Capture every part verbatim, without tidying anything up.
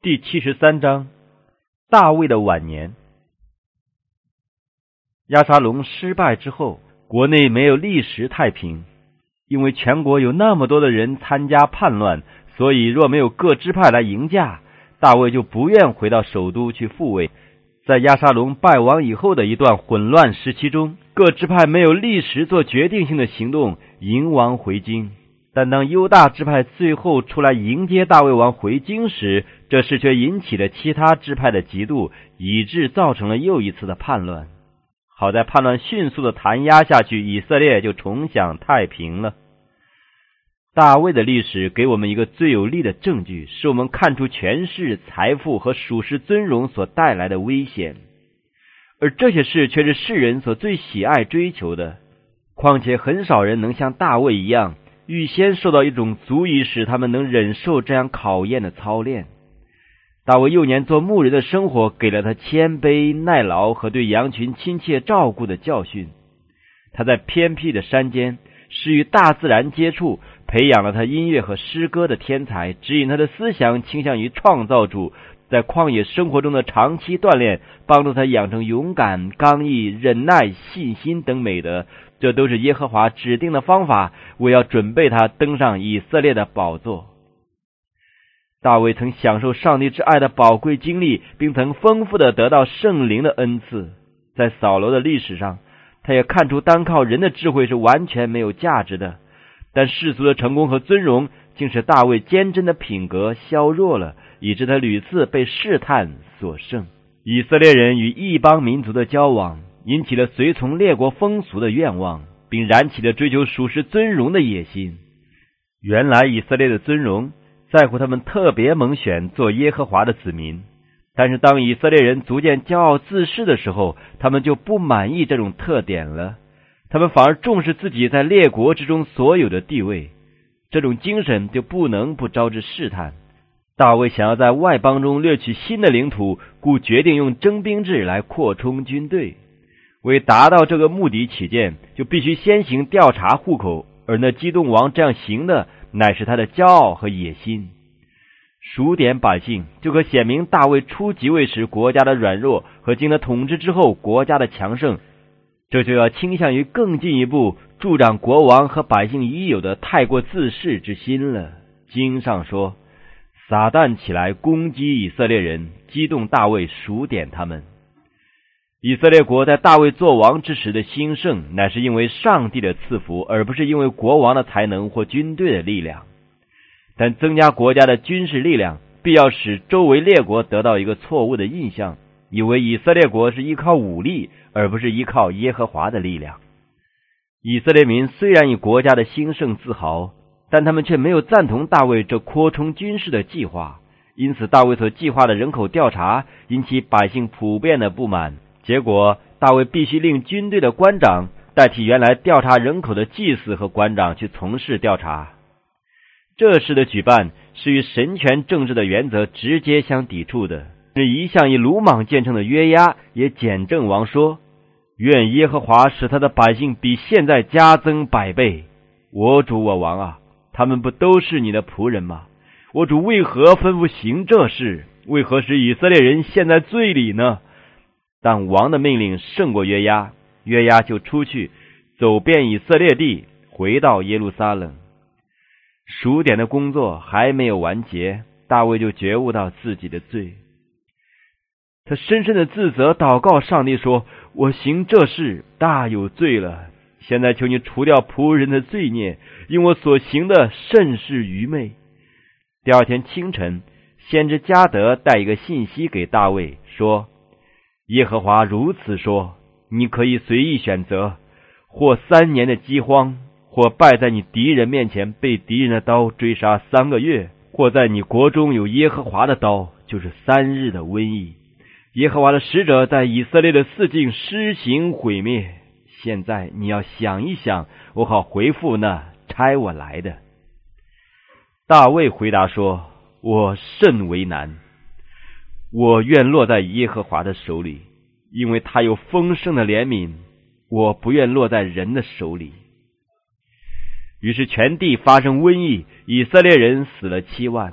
第七十三章，大卫的晚年。押沙龙失败之后，国内没有立时太平，因为全国有那么多的人参加叛乱，所以若没有各支派来迎驾，大卫就不愿回到首都去复位。在押沙龙败亡以后的一段混乱时期中，各支派没有立时做决定性的行动迎王回京。但当犹大支派最后出来迎接大卫王回京时，这事却引起了其他支派的嫉妒，以致造成了又一次的叛乱。好在叛乱迅速的弹压下去，以色列就重享太平了。大卫的历史给我们一个最有力的证据，使我们看出权势、财富和属世尊荣所带来的危险，而这些事却是世人所最喜爱追求的。况且很少人能像大卫一样预先受到一种足以使他们能忍受这样考验的操练。大卫幼年做牧人的生活给了他谦卑、耐劳和对羊群亲切照顾的教训。他在偏僻的山间是与大自然接触，培养了他音乐和诗歌的天才，指引他的思想倾向于创造主。在旷野生活中的长期锻炼，帮助他养成勇敢、刚毅、忍耐、信心等美德。这都是耶和华指定的方法，为要准备他登上以色列的宝座。大卫曾享受上帝之爱的宝贵经历，并曾丰富的得到圣灵的恩赐。在扫罗的历史上，他也看出单靠人的智慧是完全没有价值的，但世俗的成功和尊荣竟使大卫坚贞的品格削弱了，以致他屡次被试探所胜。以色列人与异邦民族的交往引起了随从列国风俗的愿望，并燃起了追求属世尊荣的野心。原来以色列的尊荣在乎他们特别蒙选做耶和华的子民，但是当以色列人逐渐骄傲自恃的时候，他们就不满意这种特点了，他们反而重视自己在列国之中所有的地位，这种精神就不能不招致试探。大卫想要在外邦中掠取新的领土，故决定用征兵制来扩充军队。为达到这个目的起见，就必须先行调查户口，而那激动王这样行的乃是他的骄傲和野心。数点百姓就可显明大卫初即位时国家的软弱和经他统治之后国家的强盛，这就要倾向于更进一步助长国王和百姓已有的太过自恃之心了。经上说，撒旦起来攻击以色列人，激动大卫数点他们。以色列国在大卫作王之时的兴盛，乃是因为上帝的赐福，而不是因为国王的才能或军队的力量。但增加国家的军事力量，必要使周围列国得到一个错误的印象，以为以色列国是依靠武力，而不是依靠耶和华的力量。以色列民虽然以国家的兴盛自豪，但他们却没有赞同大卫这扩充军事的计划，因此大卫所计划的人口调查引起百姓普遍的不满。结果大卫必须令军队的官长代替原来调查人口的祭司和官长去从事调查。这事的举办是与神权政治的原则直接相抵触的。是一向以鲁莽见称的约押也检正王说，愿耶和华使他的百姓比现在加增百倍。我主我王啊，他们不都是你的仆人吗？我主为何吩咐行这事？为何使以色列人陷在罪里呢？但王的命令胜过约押，约押就出去走遍以色列地，回到耶路撒冷。数点的工作还没有完结，大卫就觉悟到自己的罪。他深深的自责祷告上帝说，我行这事大有罪了，现在求你除掉仆人的罪孽，因我所行的甚是愚昧。第二天清晨，先知加德带一个信息给大卫说，耶和华如此说，你可以随意选择，或三年的饥荒，或败在你敌人面前被敌人的刀追杀三个月，或在你国中有耶和华的刀，就是三日的瘟疫。耶和华的使者在以色列的四境施行毁灭。现在你要想一想，我好回复那差我来的。大卫回答说，我甚为难，我愿落在耶和华的手里，因为他有丰盛的怜悯，我不愿落在人的手里。于是全地发生瘟疫，以色列人死了七万，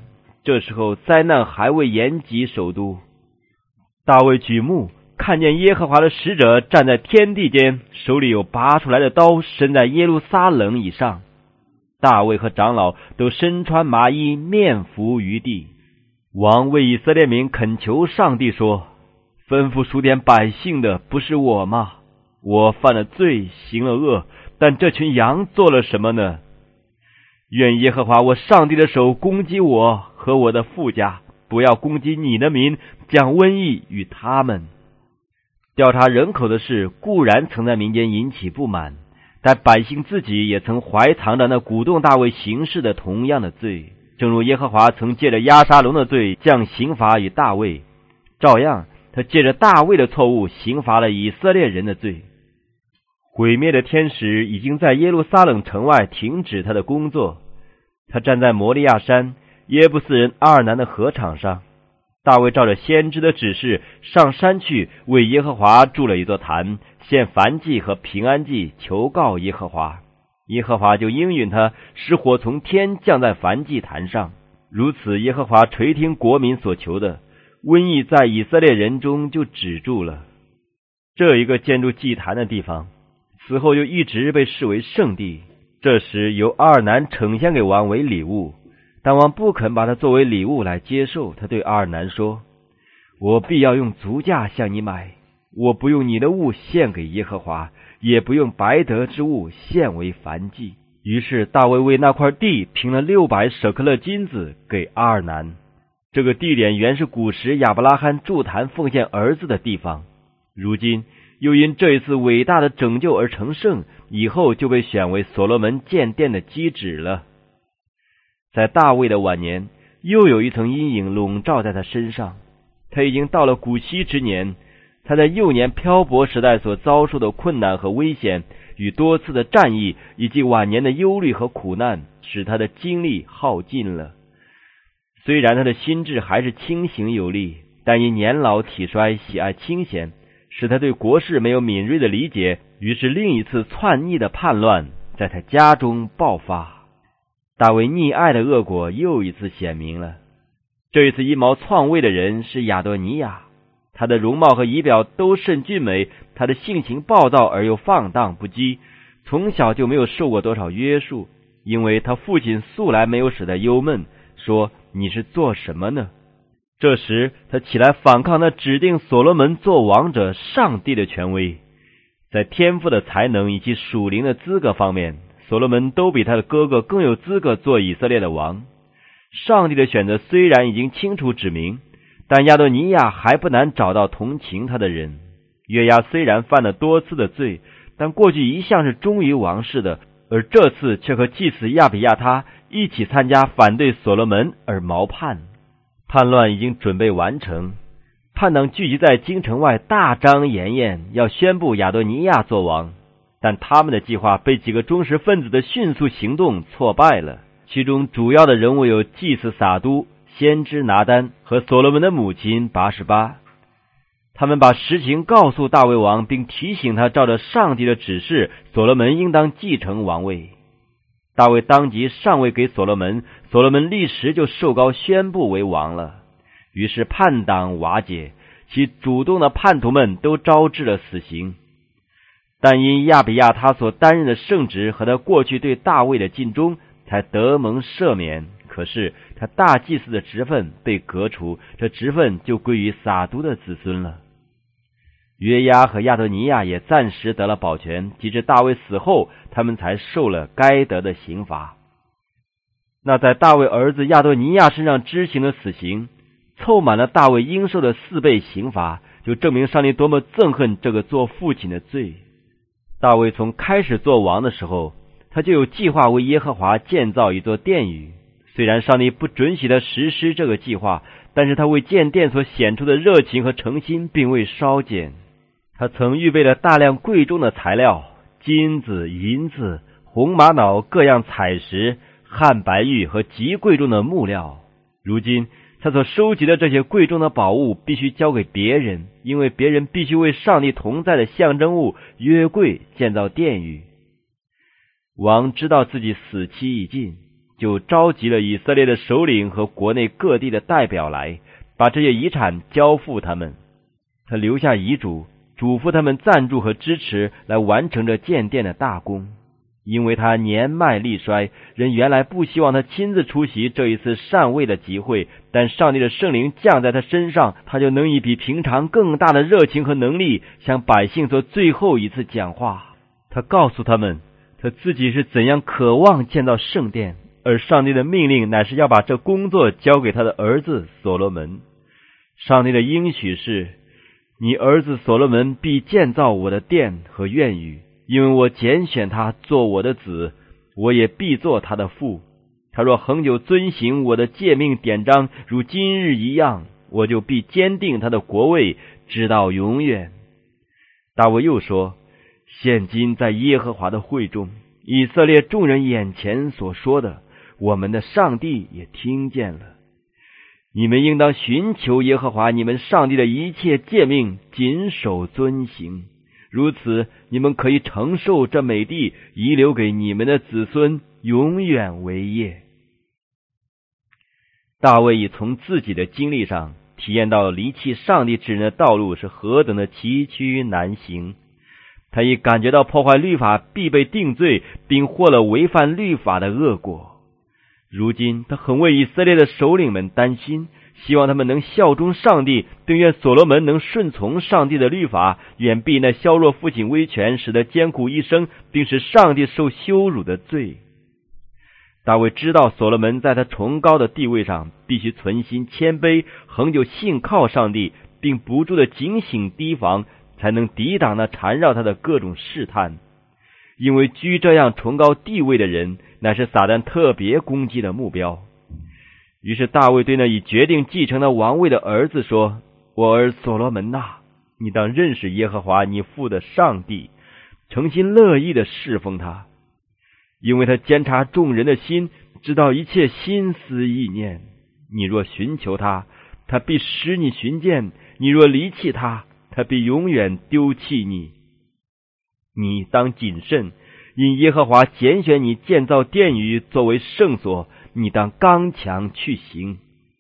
这时候灾难还未延及首都。大卫举目看见耶和华的使者站在天地间，手里有拔出来的刀，伸在耶路撒冷以上。大卫和长老都身穿麻衣，面伏于地。王为以色列民恳求上帝说：吩咐数点百姓的不是我吗？我犯了罪，行了恶，但这群羊做了什么呢？愿耶和华我上帝的手攻击我和我的父家，不要攻击你的民，将瘟疫与他们。调查人口的事固然曾在民间引起不满，但百姓自己也曾怀藏着那鼓动大卫行事的同样的罪，正如耶和华曾借着押沙龙的罪降刑罚与大卫，照样他借着大卫的错误刑罚了以色列人的罪。毁灭的天使已经在耶路撒冷城外停止他的工作，他站在摩利亚山耶布斯人阿尔南的河场上。大卫照着先知的指示上山去，为耶和华筑了一座坛，献燔祭和平安祭，求告耶和华。耶和华就应允他，使火从天降在燔祭坛上。如此，耶和华垂听国民所求的，瘟疫在以色列人中就止住了。这一个建筑祭坛的地方，此后就一直被视为圣地。这时由阿尔南呈现给王为礼物，但王不肯把它作为礼物来接受。他对阿尔南说：我必要用足价向你买，我不用你的物献给耶和华，也不用白得之物献为燔祭。于是大卫为那块地平了六百舍克勒金子给阿尔南。这个地点原是古时亚伯拉罕筑坛奉献儿子的地方，如今又因这一次伟大的拯救而成圣，以后就被选为所罗门建殿的基址了。在大卫的晚年，又有一层阴影笼罩在他身上。他已经到了古稀之年，他在幼年漂泊时代所遭受的困难和危险，与多次的战役，以及晚年的忧虑和苦难，使他的精力耗尽了。虽然他的心智还是清醒有力，但因年老体衰，喜爱清闲，使他对国事没有敏锐的理解，于是另一次篡逆的叛乱在他家中爆发。大卫溺爱的恶果又一次显明了。这一次阴谋篡位的人是亚多尼亚，他的容貌和仪表都甚俊美，他的性情暴躁而又放荡不羁，从小就没有受过多少约束，因为他父亲素来没有使他忧闷，说你是做什么呢？这时他起来反抗那指定所罗门做王者上帝的权威。在天赋的才能以及属灵的资格方面，所罗门都比他的哥哥更有资格做以色列的王。上帝的选择虽然已经清楚指明，但亚多尼亚还不难找到同情他的人。约押虽然犯了多次的罪，但过去一向是忠于王室的，而这次却和祭司亚比亚他一起参加反对所罗门而谋叛。叛乱已经准备完成，叛党聚集在京城外，大张筵宴，要宣布亚多尼亚做王。但他们的计划被几个忠实分子的迅速行动挫败了。其中主要的人物有祭司撒都、先知拿单和所罗门的母亲拔示巴。他们把实情告诉大卫王，并提醒他照着上帝的指示，所罗门应当继承王位。大卫当即上位给所罗门，所罗门立时就受膏宣布为王了。于是叛党瓦解，其主动的叛徒们都招致了死刑。但因亚比亚他所担任的圣职和他过去对大卫的尽忠，才得蒙赦免。可是他大祭司的职分被革除，这职分就归于撒都的子孙了。约押和亚多尼亚也暂时得了保全，及至大卫死后，他们才受了该得的刑罚。那在大卫儿子亚多尼亚身上执行的死刑，凑满了大卫应受的四倍刑罚，就证明上帝多么憎恨这个做父亲的罪。大卫从开始做王的时候，他就有计划为耶和华建造一座殿宇。虽然上帝不准许他实施这个计划，但是他为建殿所显出的热情和诚心并未稍减。他曾预备了大量贵重的材料，金子、银子、红玛瑙、各样彩石、汉白玉和极贵重的木料。如今他所收集的这些贵重的宝物必须交给别人，因为别人必须为上帝同在的象征物约柜建造殿宇。王知道自己死期已近， 就召集了以色列的首领和国内各地的代表来，把这些遗产交付他们。他留下遗嘱，嘱咐他们赞助和支持，来完成这建殿的大功。因为他年迈力衰，人原来不希望他亲自出席这一次禅位的集会，但上帝的圣灵降在他身上，他就能以比平常更大的热情和能力向百姓做最后一次讲话。他告诉他们，他自己是怎样渴望建造圣殿，而上帝的命令乃是要把这工作交给他的儿子所罗门。上帝的应许是，你儿子所罗门必建造我的殿和院宇，因为我拣选他做我的子，我也必做他的父。他若恒久遵行我的诫命典章，如今日一样，我就必坚定他的国位，直到永远。大卫又说，现今在耶和华的会中，以色列众人眼前所说的，我们的上帝也听见了。你们应当寻求耶和华你们上帝的一切诫命，谨守遵行，如此你们可以承受这美地，遗留给你们的子孙，永远为业。大卫已从自己的经历上体验到离弃上帝之人的道路是何等的崎岖难行，他已感觉到破坏律法必被定罪，并获了违反律法的恶果。如今他很为以色列的首领们担心，希望他们能效忠上帝，并愿所罗门能顺从上帝的律法，远避那削弱父亲威权，使得艰苦一生，并使上帝受羞辱的罪。大卫知道所罗门在他崇高的地位上必须存心谦卑，恒久信靠上帝，并不住的警醒提防，才能抵挡那缠绕他的各种试探。因为居这样崇高地位的人，乃是撒旦特别攻击的目标。于是大卫对那已决定继承了王位的儿子说，我儿所罗门啊，你当认识耶和华你父的上帝，诚心乐意的侍奉他，因为他监察众人的心，知道一切心思意念。你若寻求他，他必使你寻见；你若离弃他，他必永远丢弃你。你当谨慎，因耶和华拣选你建造殿宇作为圣所，你当刚强去行。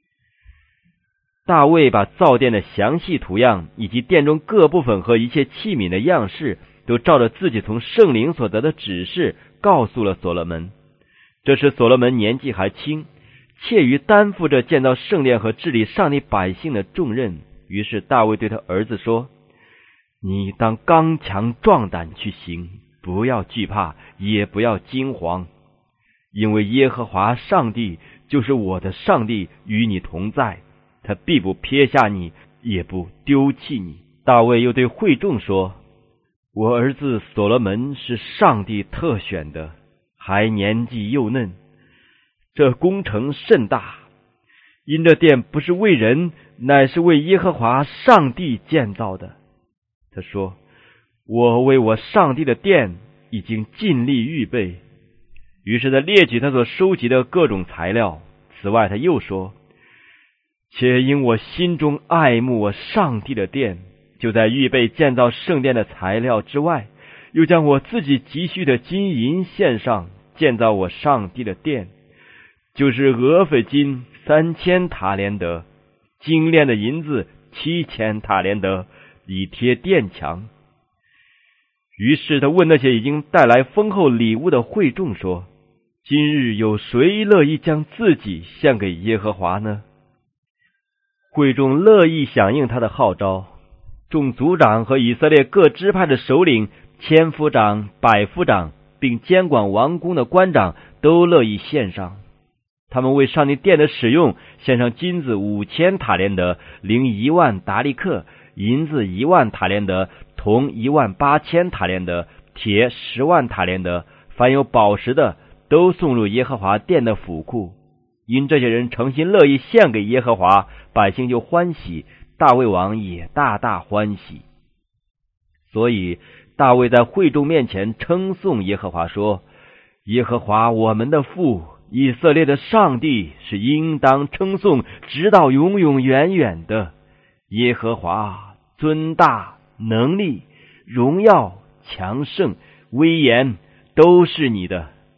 大卫把造殿的详细图样，以及殿中各部分和一切器皿的样式，都照着自己从圣灵所得的指示告诉了所罗门。这时所罗门年纪还轻，怯于担负着建造圣殿和治理上帝百姓的重任。于是大卫对他儿子说，你当刚强壮胆去行，不要惧怕，也不要惊惶，因为耶和华上帝就是我的上帝，与你同在，他必不撇下你，也不丢弃你。大卫又对会众说，我儿子所罗门是上帝特选的，还年纪幼嫩，这工程甚大，因这殿不是为人，乃是为耶和华上帝建造的。他说，我为我上帝的殿已经尽力预备。于是他列举他所收集的各种材料。此外他又说，且因我心中爱慕我上帝的殿，就在预备建造圣殿的材料之外，又将我自己急需的金银献上，建造我上帝的殿，就是俄斐金三千塔连德，精炼的银子七千塔连德，以贴殿墙。于是他问那些已经带来丰厚礼物的会众说，今日有谁乐意将自己献给耶和华呢？会众乐意响应他的号召，众族长和以色列各支派的首领、千夫长、百夫长，并监管王宫的官长都乐意献上。他们为上帝殿的使用献上金子五千塔连德，零一万达利克，银子一万塔连德，铜一万八千塔连德，铁十万塔连德，凡有宝石的都送入耶和华殿的府库。因这些人诚心乐意献给耶和华，百姓就欢喜，大卫王也大大欢喜。所以大卫在会众面前称颂耶和华说，耶和华我们的父，以色列的上帝是应当称颂，直到永永远远的。耶和华尊大，能力、荣耀、强盛、威严都是你的。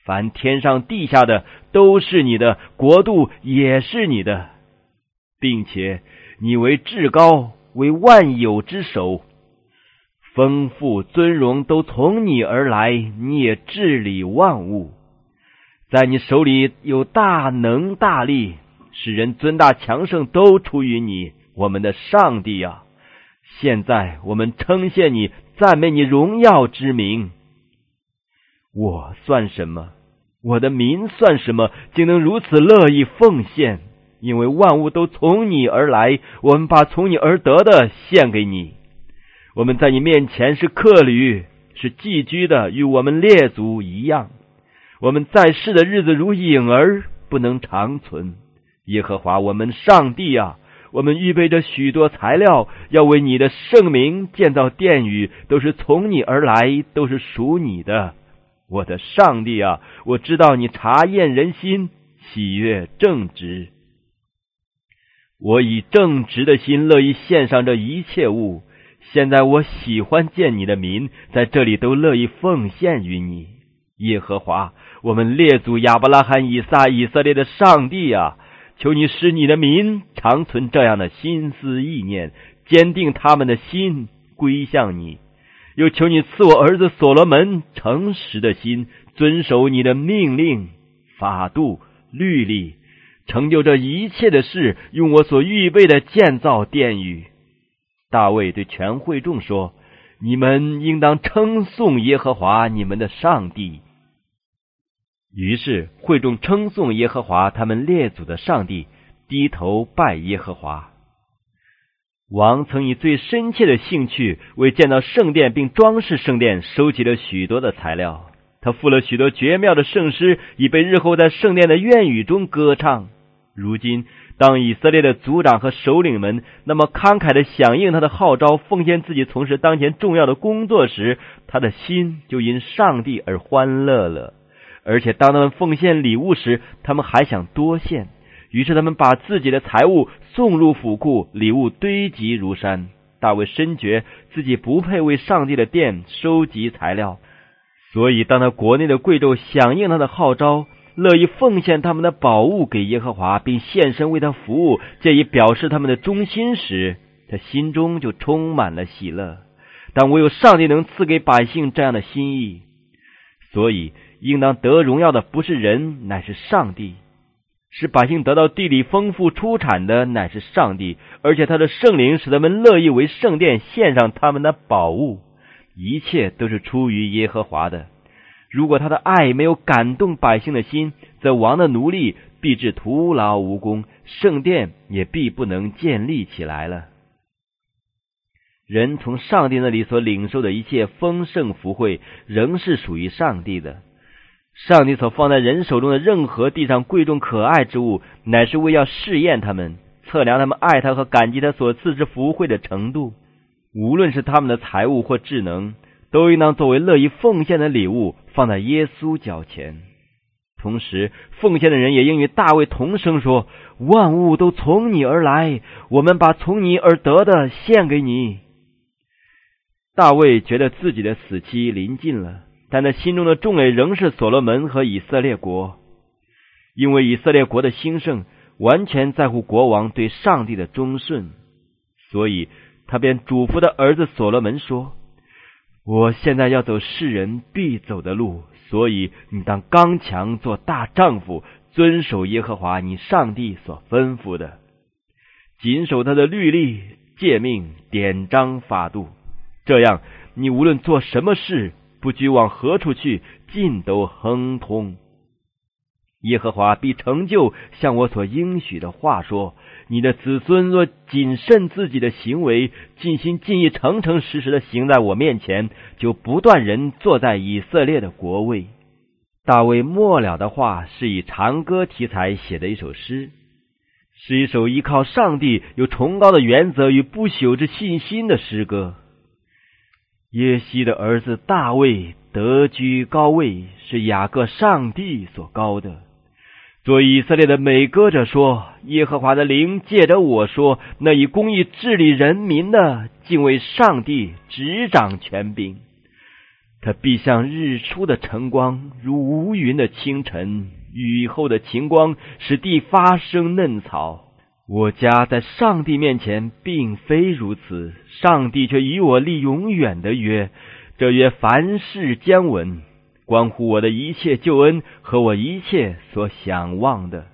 凡天上地下的都是你的，国度也是你的，并且你为至高，为万有之首，丰富尊荣都从你而来，你也治理万物。在你手里有大能大力，使人尊大强盛都出于你，我们的上帝啊！现在我们称谢你，赞美你荣耀之名。我算什么？我的民算什么？竟能如此乐意奉献？因为万物都从你而来，我们把从你而得的献给你。我们在你面前是客旅，是寄居的，与我们列祖一样。我们在世的日子如影儿，不能长存。耶和华我们上帝啊，我们预备着许多材料，要为你的圣名建造殿宇，都是从你而来，都是属你的。我的上帝啊，我知道你察验人心，喜悦正直。我以正直的心乐意献上这一切物，现在我喜欢见你的民在这里都乐意奉献于你。耶和华我们列祖亚伯拉罕、以撒、以色列的上帝啊，求你使你的民常存这样的心思意念，坚定他们的心归向你。又求你赐我儿子所罗门诚实的心，遵守你的命令、法度、律例，成就这一切的事，用我所预备的建造殿宇。大卫对全会众说：你们应当称颂耶和华你们的上帝。于是会众称颂耶和华他们列祖的上帝，低头拜耶和华。王曾以最深切的兴趣为建造圣殿并装饰圣殿收集了许多的材料，他赋了许多绝妙的圣诗，以被日后在圣殿的院宇中歌唱。如今当以色列的族长和首领们那么慷慨地响应他的号召，奉献自己从事当前重要的工作时，他的心就因上帝而欢乐了。而且当他们奉献礼物时，他们还想多献，于是他们把自己的财物送入府库，礼物堆积如山。大卫深觉自己不配为上帝的殿收集材料，所以当他国内的贵胄响应他的号召，乐意奉献他们的宝物给耶和华，并献身为他服务，借以表示他们的忠心时，他心中就充满了喜乐。但唯有上帝能赐给百姓这样的心意，所以应当得荣耀的不是人，乃是上帝。使百姓得到地里丰富出产的乃是上帝，而且他的圣灵使他们乐意为圣殿献上他们的宝物，一切都是出于耶和华的。如果他的爱没有感动百姓的心，则王的奴隶必致徒劳无功，圣殿也必不能建立起来了。人从上帝那里所领受的一切丰盛福惠，仍是属于上帝的。上帝所放在人手中的任何地上贵重可爱之物，乃是为要试验他们，测量他们爱他和感激他所赐之福惠的程度。无论是他们的财物或智能，都应当作为乐意奉献的礼物，放在耶稣脚前。同时奉献的人也应与大卫同声说：万物都从你而来，我们把从你而得的献给你。大卫觉得自己的死期临近了，但他心中的重累仍是所罗门和以色列国，因为以色列国的兴盛完全在乎国王对上帝的忠顺，所以他便嘱咐他儿子所罗门说：我现在要走世人必走的路，所以你当刚强，做大丈夫，遵守耶和华你上帝所吩咐的，谨守他的律例、诫命、典章、法度，这样你无论做什么事，不拘往何处去，尽都亨通。耶和华必成就像我所应许的话说：你的子孙若谨慎自己的行为，尽心尽意诚诚实实的行在我面前，就不断人坐在以色列的国位。大卫末了的话是以长歌题材写的一首诗，是一首依靠上帝有崇高的原则与不朽之信心的诗歌。耶西的儿子大卫得居高位，是雅各上帝所高的。做以色列的美歌者说：耶和华的灵借着我说，那以公义治理人民的，敬畏上帝，执掌权柄。 他必像日出的晨光，如无云的清晨，雨后的晴光，使地发生嫩草。我家在上帝面前并非如此，上帝却与我立永远的约，这约凡事将稳，关乎我的一切救恩和我一切所想望的。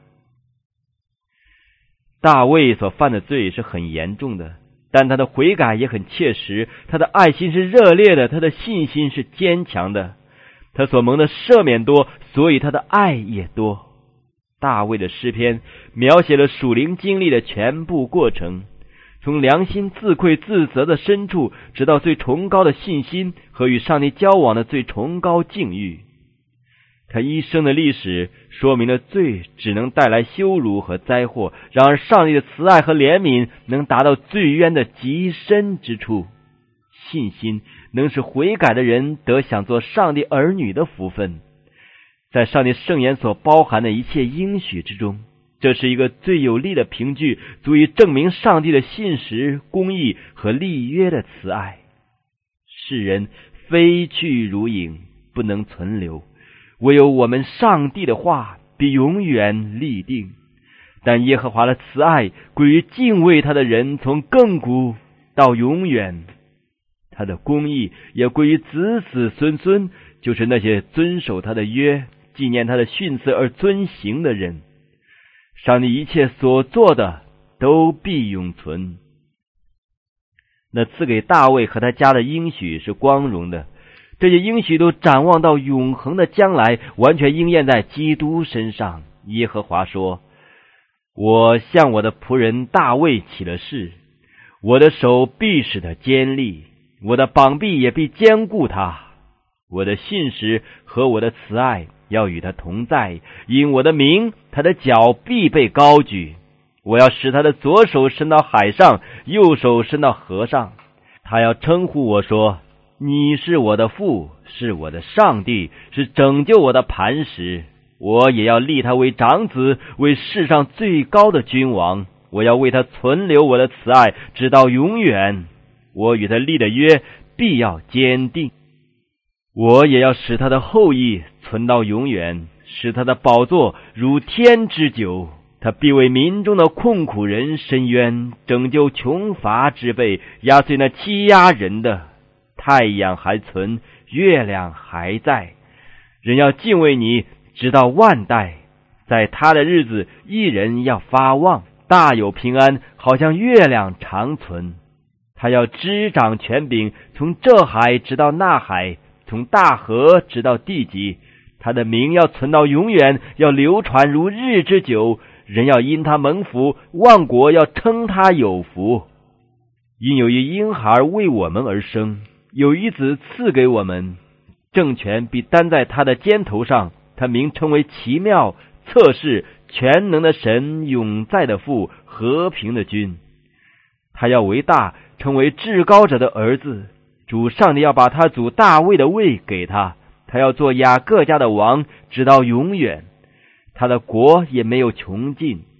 大卫所犯的罪是很严重的，但他的悔改也很切实，他的爱心是热烈的，他的信心是坚强的。他所蒙的赦免多，所以他的爱也多。大卫的诗篇描写了属灵经历的全部过程，从良心自愧自责的深处，直到最崇高的信心和与上帝交往的最崇高境遇。他一生的历史说明了罪只能带来羞辱和灾祸，然而上帝的慈爱和怜悯能达到最渊的极深之处。信心能使悔改的人得享做上帝儿女的福分，在上帝圣言所包含的一切应许之中，这是一个最有力的凭据，足以证明上帝的信实、公义和立约的慈爱。世人飞去如影，不能存留，唯有我们上帝的话必永远立定。但耶和华的慈爱归于敬畏他的人，从亘古到永远。他的公义也归于子子孙孙，就是那些遵守他的约、纪念他的训词而遵行的人。上帝一切所做的都必永存。那赐给大卫和他家的应许是光荣的，这些应许都展望到永恒的将来，完全应验在基督身上。耶和华说：我向我的仆人大卫起了誓，我的手必使他坚立，我的膀臂也必坚固他。我的信实和我的慈爱要与他同在，因我的名，他的脚必被高举。我要使他的左手伸到海上，右手伸到河上。他要称呼我说：你是我的父，是我的上帝，是拯救我的磐石。我也要立他为长子，为世上最高的君王。我要为他存留我的慈爱，直到永远。我与他立的约必要坚定。我也要使他的后裔存到永远，使他的宝座如天之久。他必为民中的困苦人伸冤，拯救穷乏之辈，压碎那欺压人的。太阳还存，月亮还在，人要敬畏你，直到万代。在他的日子，一人要发旺，大有平安，好像月亮长存。他要执掌权柄，从这海直到那海，从大河直到地极。他的名要存到永远，要流传如日之久。人要因他蒙福，万国要称他有福。因有一婴孩为我们而生，有一子赐给我们，政权必担在他的肩头上。他名称为奇妙、策士、全能的神，永在的父，和平的君。他要为大，成为至高者的儿子。主上帝要把他祖大卫的位给他，他要做雅各家的王，直到永远。他的国也没有穷尽，